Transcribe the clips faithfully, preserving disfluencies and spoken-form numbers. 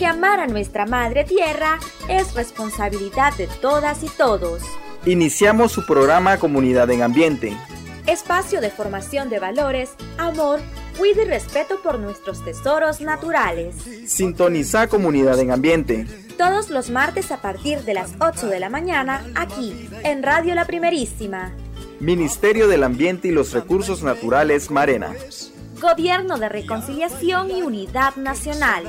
porque amar a nuestra madre tierra es responsabilidad de todas y todos. Iniciamos su programa Comunidad en Ambiente. Espacio de formación de valores, amor, cuidado y respeto por nuestros tesoros naturales. Sintoniza Comunidad en Ambiente. Todos los martes a partir de las ocho de la mañana, aquí, en Radio La Primerísima. Ministerio del Ambiente y los Recursos Naturales Marena. Gobierno de Reconciliación y Unidad Nacional.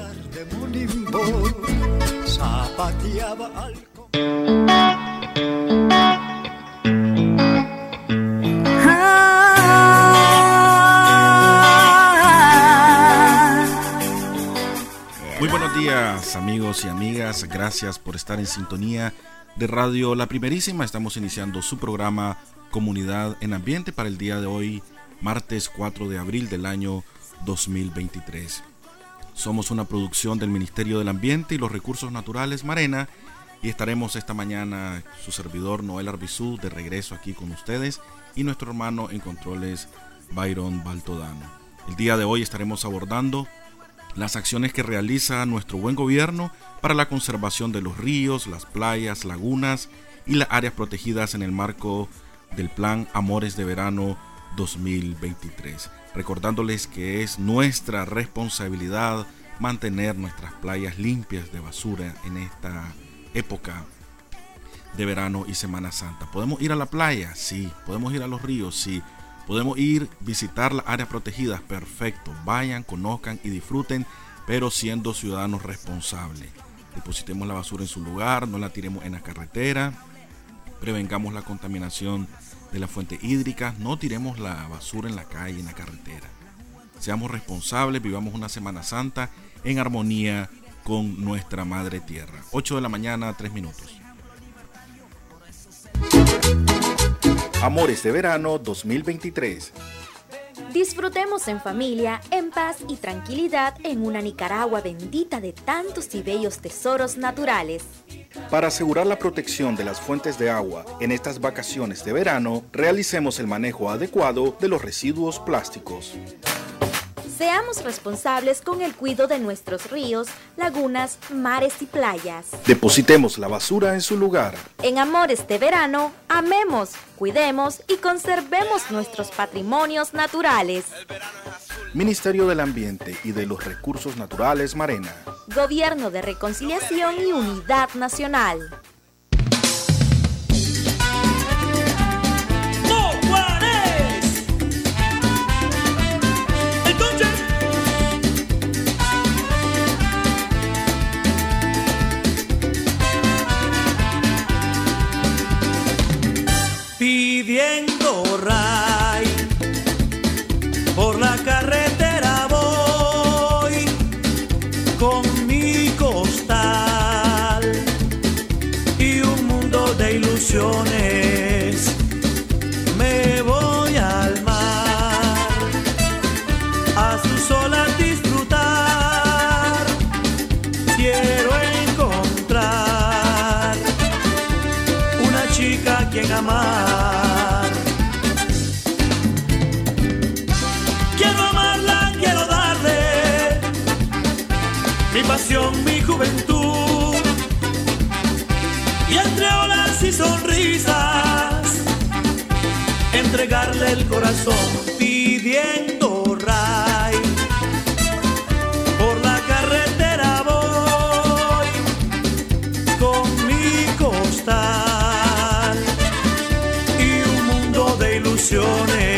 Muy buenos días, amigos y amigas. Gracias por estar en sintonía de Radio La Primerísima. Estamos iniciando su programa Comunidad en Ambiente para el día de hoy, martes cuatro de abril del año dos mil veintitrés. Somos una producción del Ministerio del Ambiente y los Recursos Naturales Marena y estaremos esta mañana su servidor Noel Arbizú de regreso aquí con ustedes y nuestro hermano en controles Byron Baltodano. El día de hoy estaremos abordando las acciones que realiza nuestro buen gobierno para la conservación de los ríos, las playas, lagunas y las áreas protegidas en el marco del Plan Amores de Verano dos mil veintitrés. Recordándoles que es nuestra responsabilidad mantener nuestras playas limpias de basura en esta época de verano y Semana Santa. ¿Podemos ir a la playa? Sí. ¿Podemos ir a los ríos? Sí. ¿Podemos ir a visitar las áreas protegidas? Perfecto. Vayan, conozcan y disfruten, pero siendo ciudadanos responsables. Depositemos la basura en su lugar, no la tiremos en la carretera, prevengamos la contaminación de la fuente hídrica, no tiremos la basura en la calle, en la carretera. Seamos responsables, vivamos una Semana Santa en armonía con nuestra madre tierra. ocho de la mañana, tres minutos. Amores de Verano dos mil veintitrés. Disfrutemos en familia, en paz y tranquilidad en una Nicaragua bendita de tantos y bellos tesoros naturales. Para asegurar la protección de las fuentes de agua en estas vacaciones de verano, realicemos el manejo adecuado de los residuos plásticos. Seamos responsables con el cuidado de nuestros ríos, lagunas, mares y playas. Depositemos la basura en su lugar. En Amores de Verano, amemos, cuidemos y conservemos nuestros patrimonios naturales. Ministerio del Ambiente y de los Recursos Naturales Marena. Gobierno de Reconciliación y Unidad Nacional. Pidiendo ray, por la carretera voy, con mi costal y un mundo de ilusiones. Me voy al mar, a sus olas disfrutar. Quiero encontrar una chica a quien amar. Mi pasión, mi juventud, y entre olas y sonrisas, entregarle el corazón, pidiendo ray. Por la carretera voy, con mi costal y un mundo de ilusiones.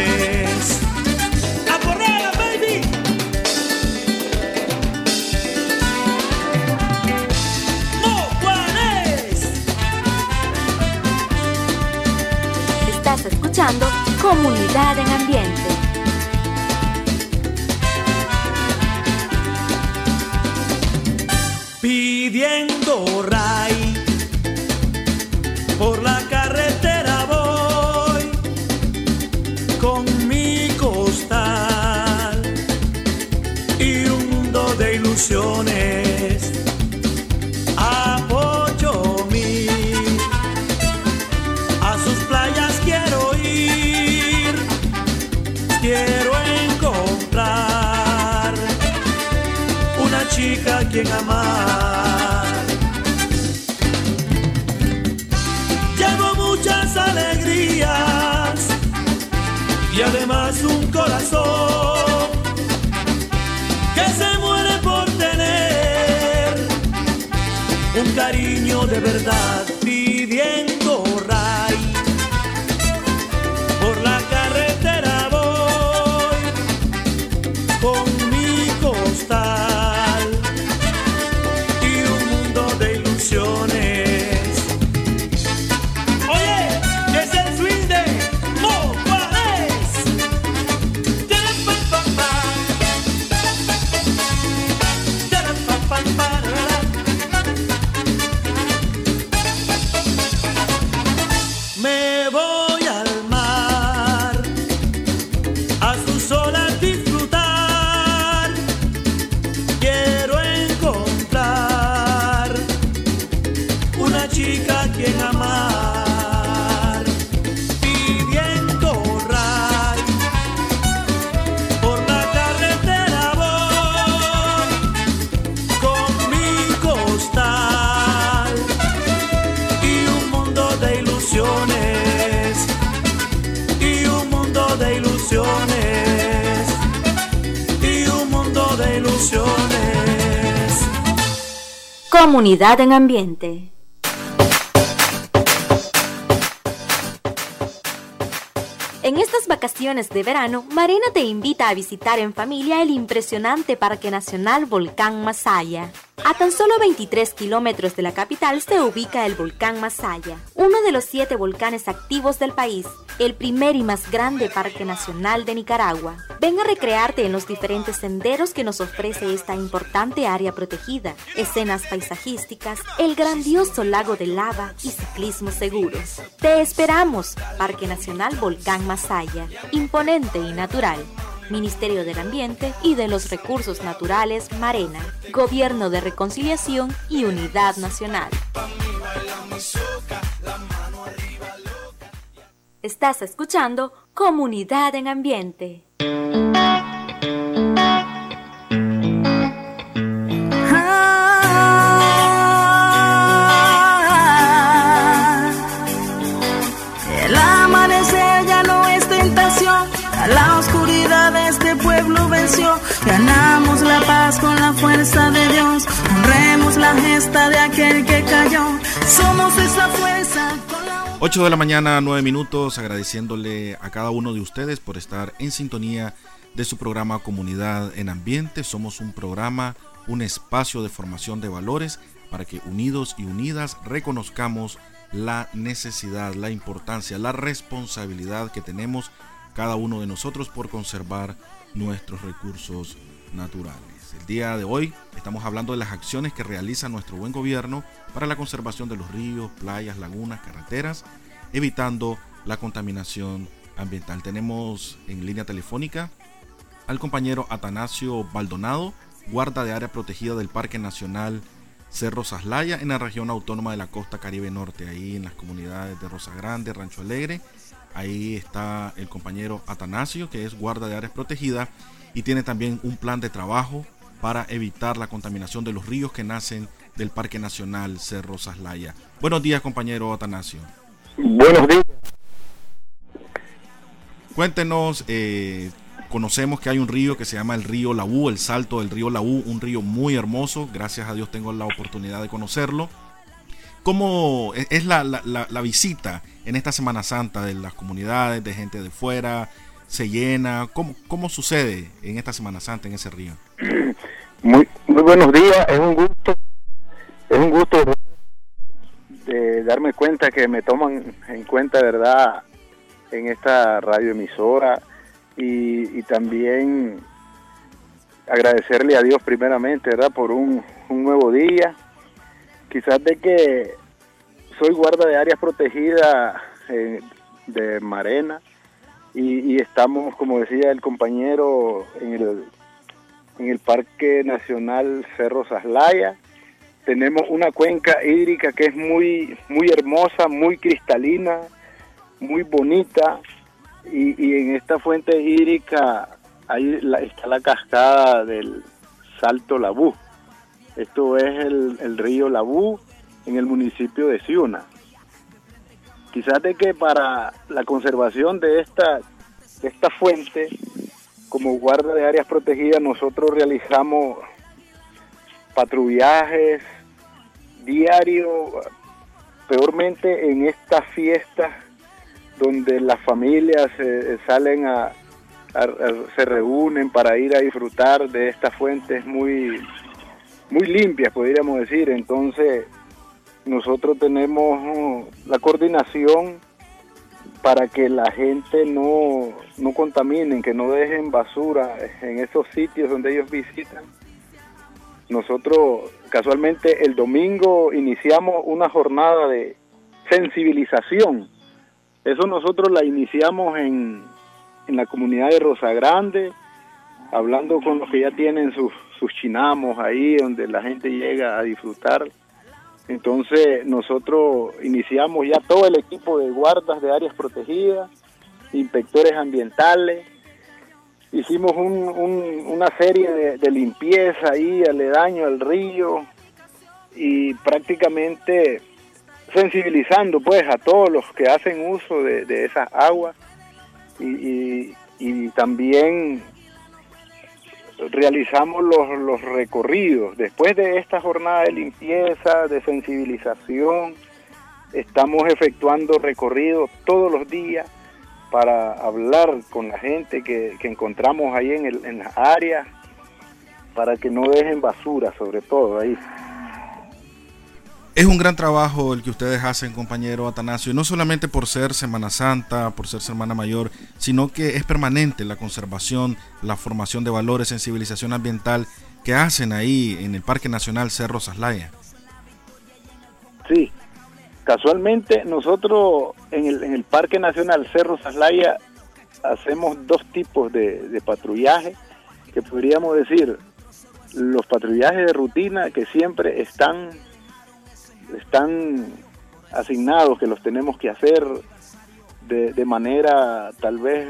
Escuchando Comunidad en Ambiente. Pidiendo ray, por la carretera voy, con mi costal y un mundo de ilusiones. Apoyo mi, a sus playas quiero ir, quiero encontrar una chica a quien amar. y además un corazón que se muere por tener un cariño de verdad, pidiendo ray. Por la carretera voy con mi costal y un mundo de ilusiones. Oye, que es el swing de Mo Juárez. Me voy al mar, a sus olas disfrutar. Quiero encontrar una chica a quien amar, pidiendo ray. Por la carretera voy con mi costal y un mundo de ilusiones, y un mundo de ilusiones, y un mundo de ilusiones. Comunidad en Ambiente. En estas vacaciones de verano, Marena te invita a visitar en familia el impresionante Parque Nacional Volcán Masaya. A tan solo veintitrés kilómetros de la capital se ubica el Volcán Masaya, uno de los siete volcanes activos del país, el primer y más grande parque nacional de Nicaragua. Ven a recrearte en los diferentes senderos que nos ofrece esta importante área protegida, escenas paisajísticas, el grandioso lago de lava y ciclismo seguro. Te esperamos, Parque Nacional Volcán Masaya, imponente y natural. Ministerio del Ambiente y de los Recursos Naturales, Marena, Gobierno de Reconciliación y Unidad Nacional. Estás escuchando Comunidad en Ambiente. El amanecer ya no es tentación, a la oscuridad de este pueblo venció. Ganamos la paz con la fuerza de Dios, honremos la gesta de aquel que cayó. Somos esa fuerza con la... ocho de la mañana, nueve minutos, agradeciéndole a cada uno de ustedes por estar en sintonía de su programa Comunidad en Ambiente. Somos un programa, un espacio de formación de valores para que unidos y unidas reconozcamos la necesidad, la importancia, la responsabilidad que tenemos cada uno de nosotros por conservar nuestros recursos naturales. El día de hoy estamos hablando de las acciones que realiza nuestro buen gobierno para la conservación de los ríos, playas, lagunas, carreteras, evitando la contaminación ambiental. Tenemos en línea telefónica al compañero Atanasio Baldonado, guarda de área protegida del Parque Nacional Cerro Saslaya en la región autónoma de la Costa Caribe Norte, ahí en las comunidades de Rosa Grande, Rancho Alegre. Ahí está el compañero Atanasio, que es guarda de áreas protegidas y tiene también un plan de trabajo para evitar la contaminación de los ríos que nacen del Parque Nacional Cerro Saslaya. Buenos días, compañero Atanasio. Buenos días. Cuéntenos, eh, conocemos que hay un río que se llama el río Laú, el salto del río Laú, un río muy hermoso, gracias a Dios tengo la oportunidad de conocerlo. ¿Cómo es la, la, la, la visita en esta Semana Santa de las comunidades, de gente de fuera? ¿Se llena? ¿Cómo, cómo sucede en esta Semana Santa en ese río? Muy, muy buenos días, es un gusto, es un gusto de darme cuenta que me toman en cuenta, ¿verdad?, en esta radioemisora y, y también agradecerle a Dios primeramente, ¿verdad?, por un, un nuevo día. Quizás de que soy guarda de áreas protegidas eh, de Marena y, y estamos, como decía el compañero, en el, en el Parque Nacional Cerro Saslaya. Tenemos una cuenca hídrica que es muy, muy hermosa, muy cristalina, muy bonita, y, y en esta fuente hídrica ahí la, está la cascada del Salto Labú. Esto es el, el río Labú en el municipio de Ciuna. Quizás de que para la conservación de esta de esta fuente, como guarda de áreas protegidas, nosotros realizamos patrullajes diarios, peormente en estas fiestas donde las familias eh, salen a, a, a, se reúnen para ir a disfrutar de estas fuentes muy, muy limpias, podríamos decir. Entonces nosotros tenemos la coordinación para que la gente no, no contaminen, que no dejen basura en esos sitios donde ellos visitan. Nosotros casualmente el domingo iniciamos una jornada de sensibilización. Eso nosotros la iniciamos en, en la comunidad de Rosa Grande, hablando con los que ya tienen sus, sus chinamos ahí, donde la gente llega a disfrutar. Entonces nosotros iniciamos ya todo el equipo de guardas de áreas protegidas, inspectores ambientales. Hicimos un, un, una serie de, de limpieza ahí aledaño al río y prácticamente sensibilizando pues a todos los que hacen uso de, de esas aguas y, y, y también realizamos los, los recorridos. Después de esta jornada de limpieza, de sensibilización, estamos efectuando recorridos todos los días para hablar con la gente que, que encontramos ahí en, el, en las áreas, para que no dejen basura, sobre todo ahí. Es un gran trabajo el que ustedes hacen, compañero Atanasio, y no solamente por ser Semana Santa, por ser Semana Mayor, sino que es permanente la conservación, la formación de valores, sensibilización ambiental que hacen ahí en el Parque Nacional Cerro Saslaya. Sí, casualmente nosotros en el, en el Parque Nacional Cerro Saslaya hacemos dos tipos de, de patrullaje, que podríamos decir, los patrullajes de rutina que siempre están... están asignados, que los tenemos que hacer de, de manera tal vez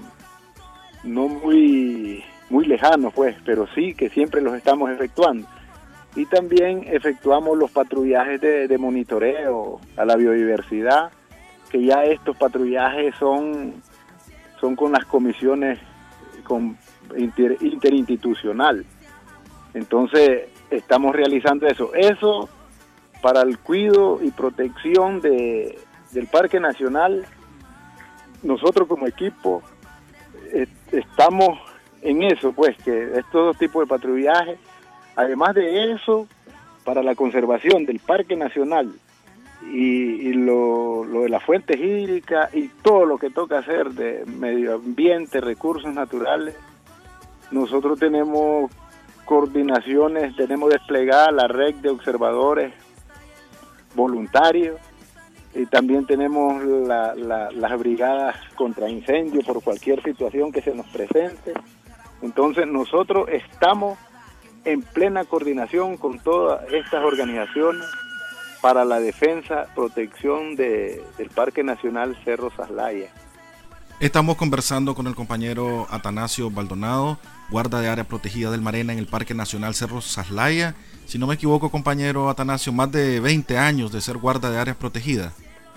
no muy muy lejano pues, pero sí que siempre los estamos efectuando. Y también efectuamos los patrullajes de, de monitoreo a la biodiversidad, que ya estos patrullajes son, son con las comisiones con inter, interinstitucional. Entonces estamos realizando eso. Eso para el cuidado y protección de, del Parque Nacional. Nosotros como equipo eh, estamos en eso, pues, que estos dos tipos de patrullaje. Además de eso, para la conservación del Parque Nacional y, y lo, lo de las fuentes hídricas y todo lo que toca hacer de medio ambiente, recursos naturales, nosotros tenemos coordinaciones, tenemos desplegada la red de observadores voluntarios, y también tenemos la, la, las brigadas contra incendio por cualquier situación que se nos presente. Entonces nosotros estamos en plena coordinación con todas estas organizaciones para la defensa, protección de, del Parque Nacional Cerro Saslaya. Estamos conversando con el compañero Atanasio Baldonado, guarda de área protegida del Marena en el Parque Nacional Cerro Saslaya. Si no me equivoco, compañero Atanasio, más de veinte años de ser guarda de áreas protegidas.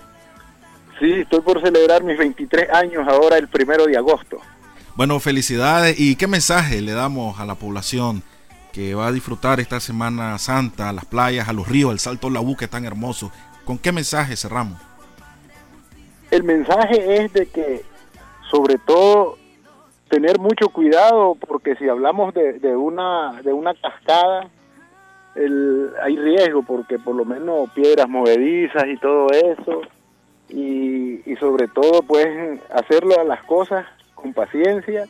Sí, estoy por celebrar mis veintitrés años ahora el primero de agosto. Bueno, felicidades. ¿Y qué mensaje le damos a la población que va a disfrutar esta Semana Santa, a las playas, a los ríos, al Salto Labú, que es tan hermoso? ¿Con qué mensaje cerramos? El mensaje es de que, sobre todo, tener mucho cuidado, porque si hablamos de, de una de una cascada, el, hay riesgo, porque por lo menos piedras movedizas y todo eso, y, y sobre todo pues hacerlo a las cosas con paciencia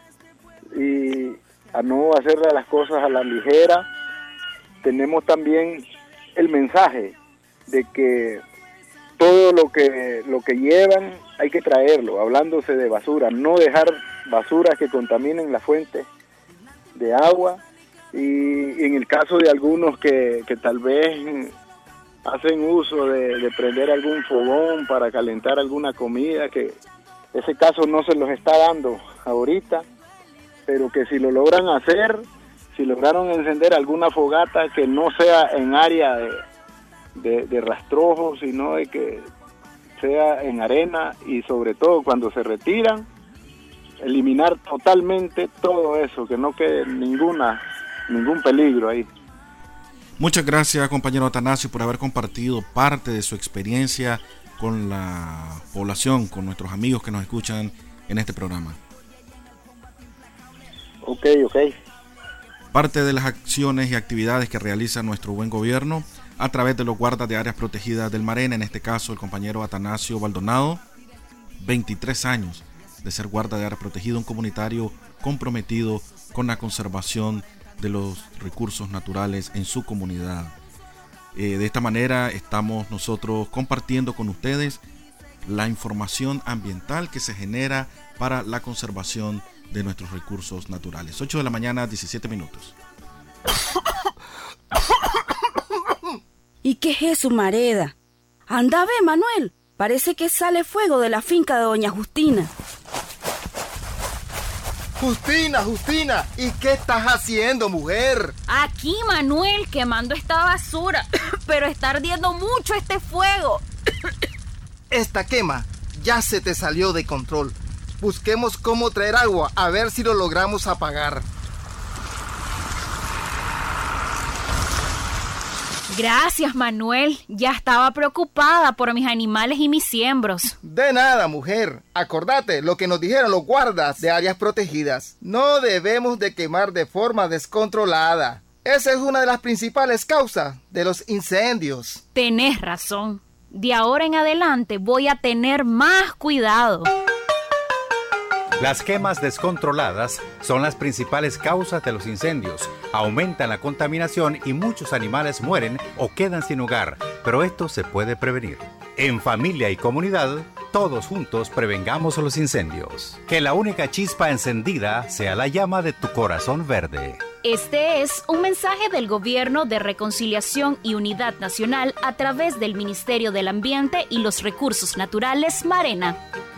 y a no hacerle las cosas a la ligera. Tenemos también el mensaje de que todo lo que lo que llevan hay que traerlo, hablándose de basura, no dejar basuras que contaminen las fuentes de agua, y en el caso de algunos que, que tal vez hacen uso de, de prender algún fogón para calentar alguna comida, que ese caso no se los está dando ahorita, pero que si lo logran hacer, si lograron encender alguna fogata, que no sea en área de, de, de rastrojos, sino de que sea en arena, y sobre todo cuando se retiran, eliminar totalmente todo eso, que no quede ninguna, ningún peligro ahí. Muchas gracias, compañero Atanasio, por haber compartido parte de su experiencia con la población, con nuestros amigos que nos escuchan en este programa. Ok, ok. Parte de las acciones y actividades que realiza nuestro buen gobierno a través de los guardas de áreas protegidas del Marena, en este caso el compañero Atanasio Baldonado, veintitrés años de ser guarda de área protegida, un comunitario comprometido con la conservación de los recursos naturales en su comunidad. Eh, de esta manera estamos nosotros compartiendo con ustedes la información ambiental que se genera para la conservación de nuestros recursos naturales. ocho de la mañana, diecisiete minutos. ¿Y qué es eso, Mareda? Anda, ve, Manuel. Parece que sale fuego de la finca de doña Justina. Justina, Justina, ¿y qué estás haciendo, mujer? Aquí, Manuel, quemando esta basura, pero está ardiendo mucho este fuego. Esta quema ya se te salió de control. Busquemos cómo traer agua, a ver si lo logramos apagar. Gracias, Manuel. Ya estaba preocupada por mis animales y mis siembros. De nada, mujer. Acordate lo que nos dijeron los guardas de áreas protegidas. No debemos de quemar de forma descontrolada. Esa es una de las principales causas de los incendios. Tenés razón. De ahora en adelante voy a tener más cuidado. Las quemas descontroladas son las principales causas de los incendios. Aumentan la contaminación y muchos animales mueren o quedan sin hogar, pero esto se puede prevenir. En familia y comunidad, todos juntos prevengamos los incendios. Que la única chispa encendida sea la llama de tu corazón verde. Este es un mensaje del Gobierno de Reconciliación y Unidad Nacional a través del Ministerio del Ambiente y los Recursos Naturales, Marena.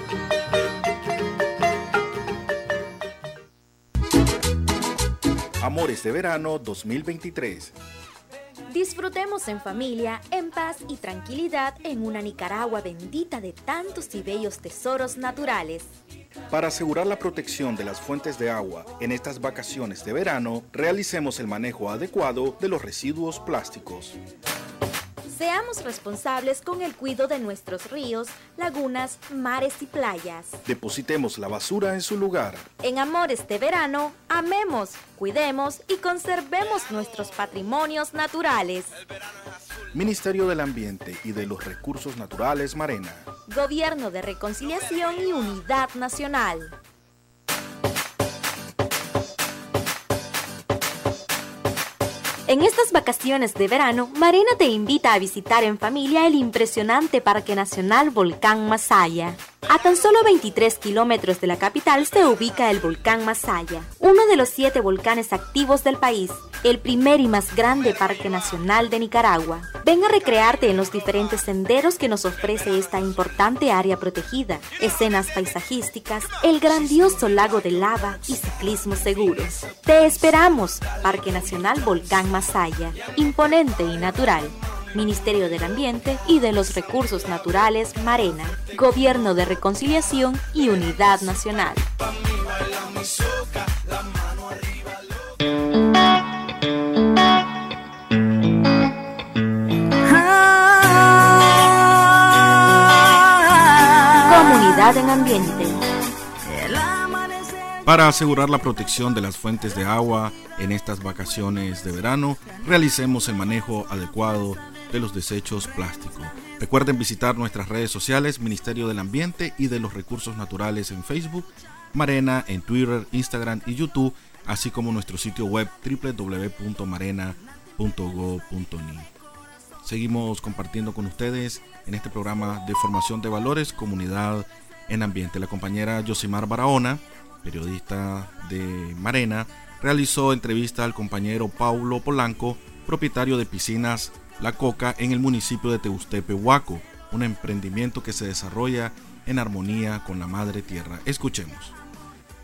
Amores de Verano dos mil veintitrés. Disfrutemos en familia, en paz y tranquilidad en una Nicaragua bendita de tantos y bellos tesoros naturales. Para asegurar la protección de las fuentes de agua en estas vacaciones de verano, realicemos el manejo adecuado de los residuos plásticos. Seamos responsables con el cuidado de nuestros ríos, lagunas, mares y playas. Depositemos la basura en su lugar. En Amores de Verano, amemos, cuidemos y conservemos nuestros patrimonios naturales. Ministerio del Ambiente y de los Recursos Naturales, Marena. Gobierno de Reconciliación y Unidad Nacional. En estas vacaciones de verano, Marena te invita a visitar en familia el impresionante Parque Nacional Volcán Masaya. A tan solo veintitrés kilómetros de la capital se ubica el Volcán Masaya, uno de los siete volcanes activos del país, el primer y más grande parque nacional de Nicaragua. Ven a recrearte en los diferentes senderos que nos ofrece esta importante área protegida, escenas paisajísticas, el grandioso lago de lava y ciclismo seguro. Te esperamos, Parque Nacional Volcán Masaya, imponente y natural. Ministerio del Ambiente y de los Recursos Naturales, Marena. Gobierno de Reconciliación y Unidad Nacional. Comunidad en Ambiente. Para asegurar la protección de las fuentes de agua en estas vacaciones de verano, realicemos el manejo adecuado de los desechos plásticos. Recuerden visitar nuestras redes sociales, Ministerio del Ambiente y de los Recursos Naturales en Facebook, Marena en Twitter, Instagram y YouTube, así como nuestro sitio web doble u doble u doble u punto marena punto gob punto ni. Seguimos compartiendo con ustedes en este programa de formación de valores, comunidad en ambiente. La compañera Yosimar Barahona, periodista de Marena, realizó entrevista al compañero Paulo Polanco, propietario de Piscinas La Coca en el municipio de Tehustepe, Huaco, un emprendimiento que se desarrolla en armonía con la madre tierra. Escuchemos.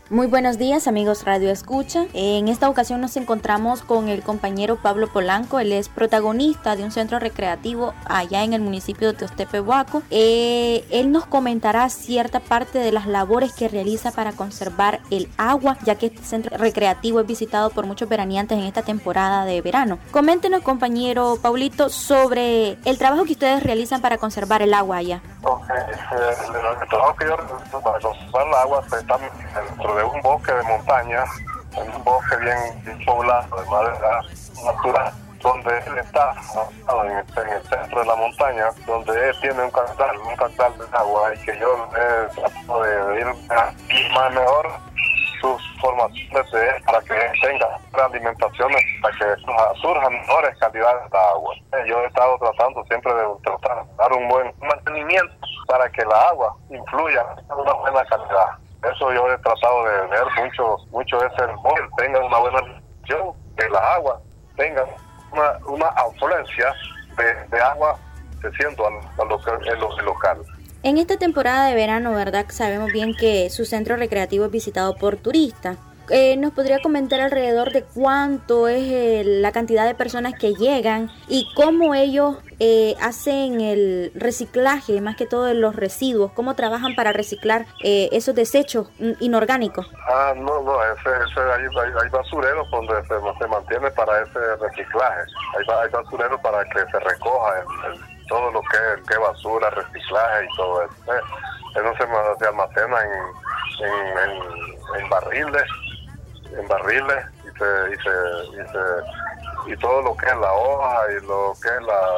Muy buenos días, amigos Radio Escucha. En esta ocasión nos encontramos con el compañero Pablo Polanco. Él es protagonista de un centro recreativo allá en el municipio de Teostepehuaco. Eh, él nos comentará cierta parte de las labores que realiza para conservar el agua, ya que este centro recreativo es visitado por muchos veraneantes en esta temporada de verano. Coméntenos, compañero Paulito, sobre el trabajo que ustedes realizan para conservar el agua allá. Ok, eh, el trabajo que yo realizo para conservar el agua está dentro de un bosque de montaña, en un bosque bien, bien poblado de madera natural, donde él está en el, en el centro de la montaña, donde él tiene un caudal, un caudal de agua, y que yo he tratado de ir más mejor sus formaciones de él para que tenga alimentaciones, para que surjan mejores calidades de agua. Yo he estado tratando siempre de tratar de dar un buen mantenimiento para que la agua influya en una buena calidad. Eso yo he tratado de ver mucho, mucho es el que tenga una buena alimentación, que la agua tenga una, una afluencia de, de agua creciendo a lo, a lo local. En esta temporada de verano, ¿verdad? Sabemos bien que su centro recreativo es visitado por turistas. Eh, ¿Nos podría comentar alrededor de cuánto es eh, la cantidad de personas que llegan y cómo ellos eh, hacen el reciclaje, más que todo de los residuos? ¿Cómo trabajan para reciclar eh, esos desechos inorgánicos? Ah, no, no, ese, ese, hay, hay, hay basureros donde se, se mantiene para ese reciclaje. Hay, hay basureros para que se recoja el, el, todo lo que, que basura, reciclaje y todo eso. Eh, eso se, se almacena en, en, en, en barriles. en barriles y se, y se, y se y todo lo que es la hoja y lo que es la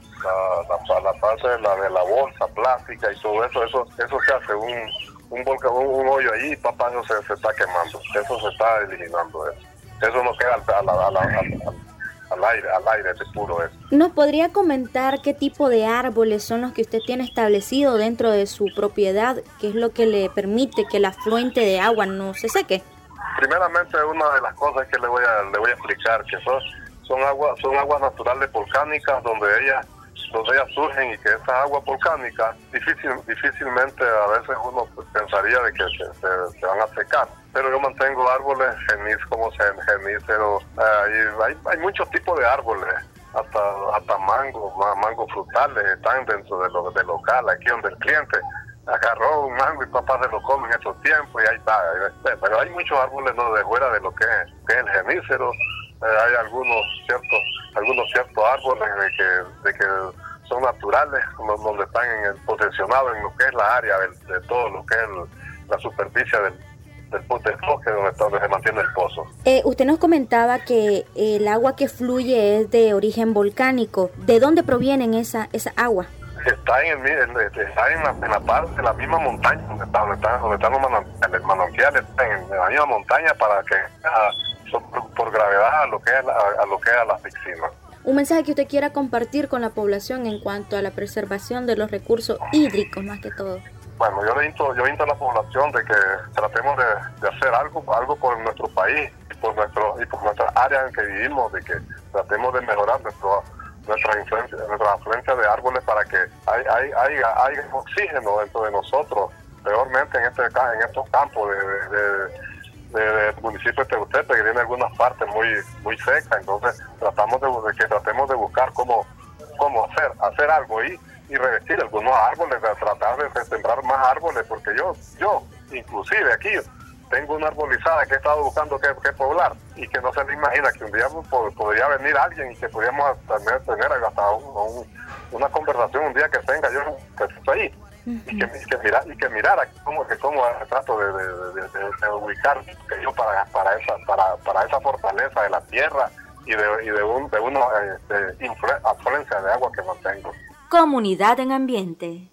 la, la, la parte de la de la bolsa plástica y todo eso, eso eso se hace un un, volcán, un, un hoyo allí y papá eso se, se está quemando, eso se está eliminando eso, eso no queda al, al, al, al, al, al aire, al aire es puro eso. ¿Nos podría comentar qué tipo de árboles son los que usted tiene establecido dentro de su propiedad, qué es lo que le permite que la fuente de agua no se seque? Primeramente, una de las cosas que le voy a le voy a explicar que son son aguas son aguas naturales volcánicas donde ellas donde ellas surgen y que esas aguas volcánicas difícil, difícilmente a veces uno pensaría de que se, se, se van a secar, pero yo mantengo árboles genis como geníceros, eh, hay, hay, hay muchos tipos de árboles, hasta hasta mangos, mangos frutales están dentro de lo de local aquí donde el cliente agarró un mango y papá se lo come en estos tiempos y ahí está. Pero hay muchos árboles no de fuera de lo que es, que es el genícero. Eh, hay algunos ciertos algunos ciertos árboles de que, de que son naturales, donde están en el, posicionados en lo que es la área de, de todo lo que es el, la superficie del, del, del bosque donde, donde se mantiene el pozo. Eh, usted nos comentaba que el agua que fluye es de origen volcánico. ¿De dónde proviene esa, esa agua? Está en el está en la, en la parte de la misma montaña donde están donde están, donde están los manantiales, manantiales están en la misma montaña para que a, por, por gravedad a lo que es la, a lo que es a las piscinas. Un mensaje que usted quiera compartir con la población en cuanto a la preservación de los recursos hídricos más que todo. Bueno, yo le insto, yo insto a la población de que tratemos de, de hacer algo algo por nuestro país y por nuestro y por nuestra área en que vivimos, de que tratemos de mejorar nuestro nuestra influencia, nuestra afluencia de árboles para que hay, hay, hay, hay oxígeno dentro de nosotros, peormente en este en estos campos de, de, de, de, del municipio de Tehutepe, que tiene algunas partes muy muy secas, entonces tratamos de, de que tratemos de buscar cómo cómo hacer hacer algo y, y revestir algunos árboles, de tratar de, de sembrar más árboles, porque yo yo inclusive aquí tengo una arbolizada que he estado buscando que, que poblar y que no se me imagina que un día pod, podría venir alguien y que pudiéramos tener, tener hasta un, un, una conversación un día que tenga yo que estoy ahí uh-huh. y, que, y, que mira, y que mirara cómo, que cómo trato de, de, de, de, de ubicar que yo para, para, esa, para, para esa fortaleza de la tierra y de, y de, un, de una este, afluencia de agua que mantengo. Comunidad en Ambiente.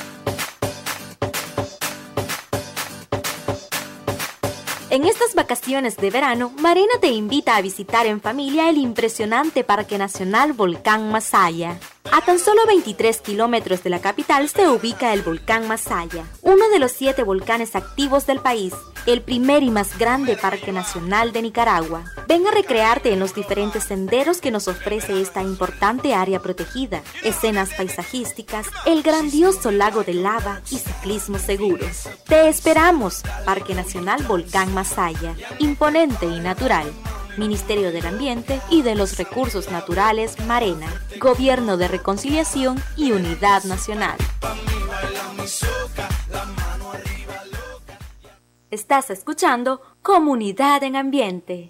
En estas vacaciones de verano, Marena te invita a visitar en familia el impresionante Parque Nacional Volcán Masaya. A tan solo veintitrés kilómetros de la capital se ubica el Volcán Masaya, uno de los siete volcanes activos del país. el primer y más grande parque nacional de Nicaragua. Ven a recrearte en los diferentes senderos que nos ofrece esta importante área protegida, escenas paisajísticas, el grandioso lago de lava y ciclismo seguro. Te esperamos, Parque Nacional Volcán Masaya, imponente y natural. Ministerio del Ambiente y de los Recursos Naturales Marena, Gobierno de Reconciliación y Unidad Nacional. Estás escuchando Comunidad en Ambiente.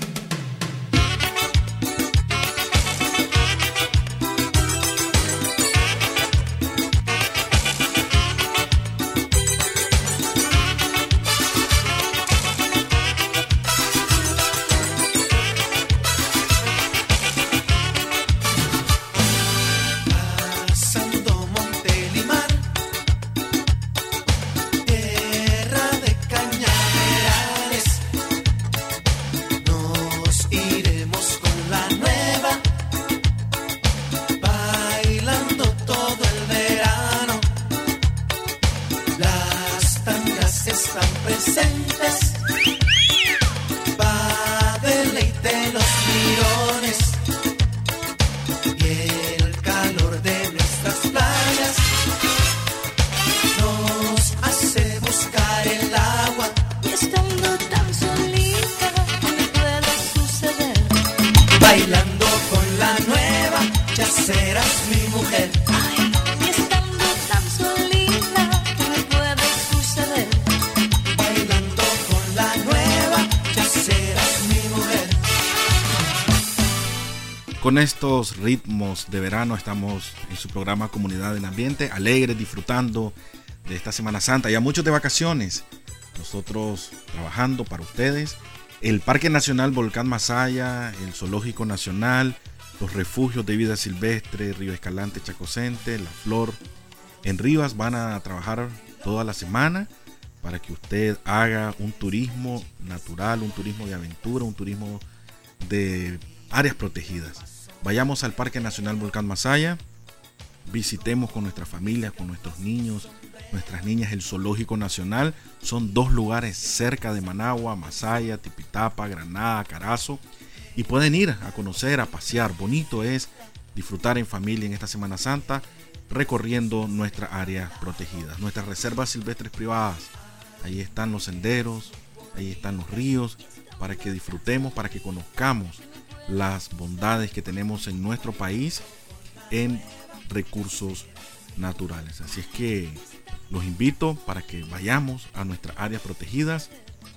Con estos ritmos de verano estamos en su programa Comunidad en Ambiente, alegres, disfrutando de esta Semana Santa. Ya muchos de vacaciones, nosotros trabajando para ustedes. El Parque Nacional Volcán Masaya, el Zoológico Nacional, los refugios de vida silvestre, Río Escalante, Chacocente, La Flor, en Rivas van a trabajar toda la semana para que usted haga un turismo natural, un turismo de aventura, un turismo de áreas protegidas. Vayamos al Parque Nacional Volcán Masaya, visitemos con nuestra familia, con nuestros niños, nuestras niñas el Zoológico Nacional. Son dos lugares cerca de Managua, Masaya, Tipitapa, Granada, Carazo, y pueden ir a conocer, a pasear. Bonito es disfrutar en familia en esta Semana Santa recorriendo nuestras áreas protegidas, nuestras reservas silvestres privadas. Ahí están los senderos, ahí están los ríos, para que disfrutemos, para que conozcamos las bondades que tenemos en nuestro país en recursos naturales. Así es que los invito para que vayamos a nuestras áreas protegidas,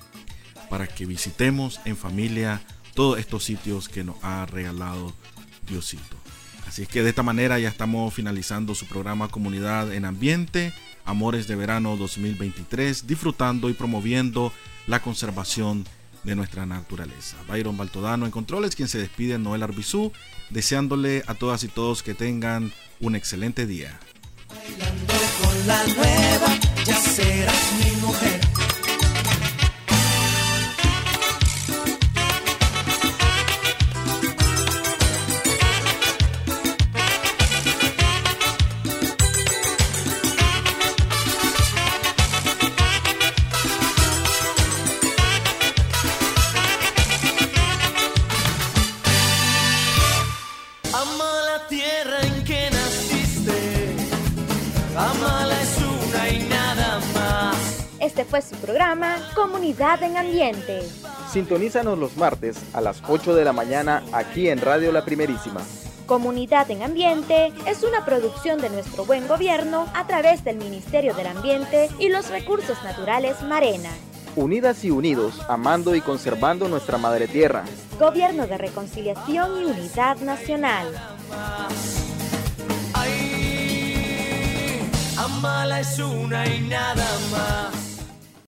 para que visitemos en familia todos estos sitios que nos ha regalado Diosito. Así es que de esta manera ya estamos finalizando su programa Comunidad en Ambiente, Amores de Verano dos mil veintitrés, disfrutando y promoviendo la conservación de nuestra naturaleza. Byron Baltodano en controles, quien se despide, Noel Arbizú, deseándole a todas y todos que tengan un excelente día. Bailando con la nueva, ya serás mi mujer. Este fue su programa Comunidad en Ambiente. Sintonízanos los martes a las ocho de la mañana aquí en Radio La Primerísima. Comunidad en Ambiente es una producción de nuestro buen gobierno a través del Ministerio del Ambiente y los Recursos Naturales Marena. Unidas y unidos, amando y conservando nuestra madre tierra. Gobierno de Reconciliación y Unidad Nacional. Ay, amala es una y nada más.